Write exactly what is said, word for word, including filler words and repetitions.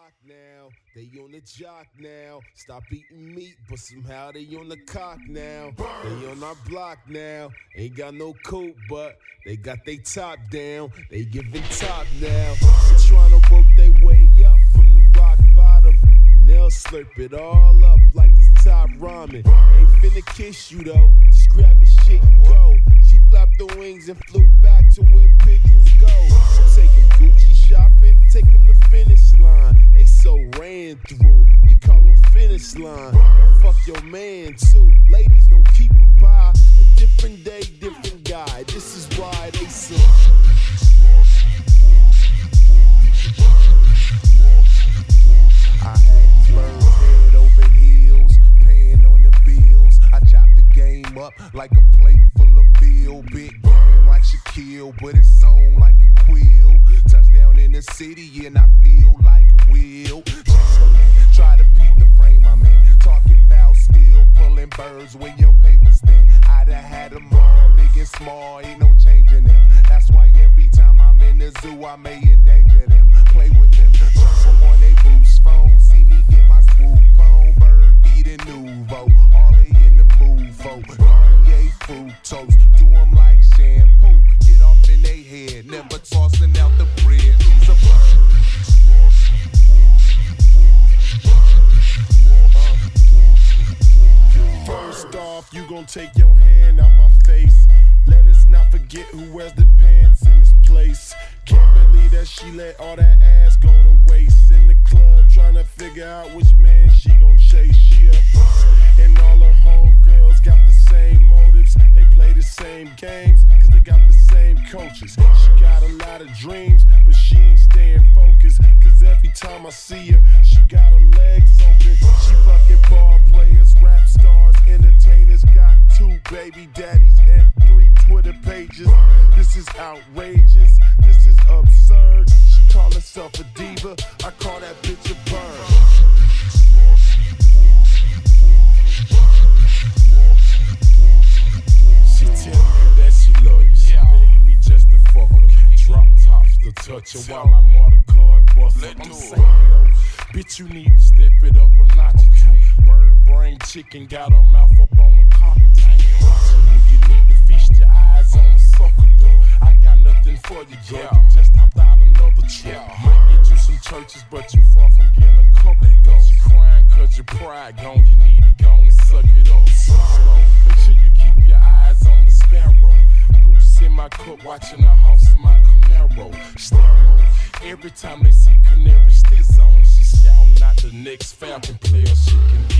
block now, they on the jock now. Stop eating meat, but somehow they on the cock now. They on our block now, ain't got no coat, but they got they top down. They giving top now. They trying to work their way up from the rock bottom, and they'll slurp it all up like it's top ramen. Ain't finna kiss you though, just grab your shit and go. She flapped the wings and flew back to where pigeons go. Take them Gucci shopping, take them to finish line. They so ran through, we call them finish line. And fuck your man too, ladies don't keep him by. A different day, different guy, this is why they so. I had these birds head over heels, paying on the bills. I chopped the game up like a plate full of veal. Big game like Shaquille, but it's sewn like a quill. Touchdown in the city and I feel like a wheel. Chamberlain, try to beat the frame I'm in. Talking about still pulling birds when your paper's thin. I'd have had them all, big and small, ain't no changing them. That's why every time I'm in the zoo, I may endanger them. Play with them, surf them on they boost phone. See me get my swoop on, bird feeding nouveau. All they in the move for, Garnier fructose. Do them like shampoo, get off in they head, never tossing out the bread. He's a bird. First off, you gon' take your hand out my face. Let us not forget who wears the pants in this place. Can't believe that she let all that ass go to waste. In the club, tryna figure out which man she gon' chase. She up, and all her homegirls got the same motives. They play the same games, cause they got the same coaches. She got a lot of dreams, but she ain't staying focused. Cause every time I see her, she got her legs open. She fucking ball players, rap stars, entertainers. Got two baby daddies and three Twitter pages. This is outrageous, this is absurd. She call herself a diva, I call that bitch a bird. She tell you that she love you, she begging me just to fuck her. Drop tops to touch her while I'm on the card bust up. I'm saying though, bitch, you need to step it up a notch. Bird brain chicken got her mouth up on the cocktail. You need to feast your eyes on the sucker though. I got nothing for you, girl. You just hopped out another truck. Might get you some churches, but you far from getting a couple. You crying cause your pride gone. You need to go and suck it up. Swallow. Make sure you keep your eyes on the sparrow. Goose in my cup, watching the house in my Camaro. Stereo. Every time they see Canary Stiz on, she scouting out the next Falcon player she can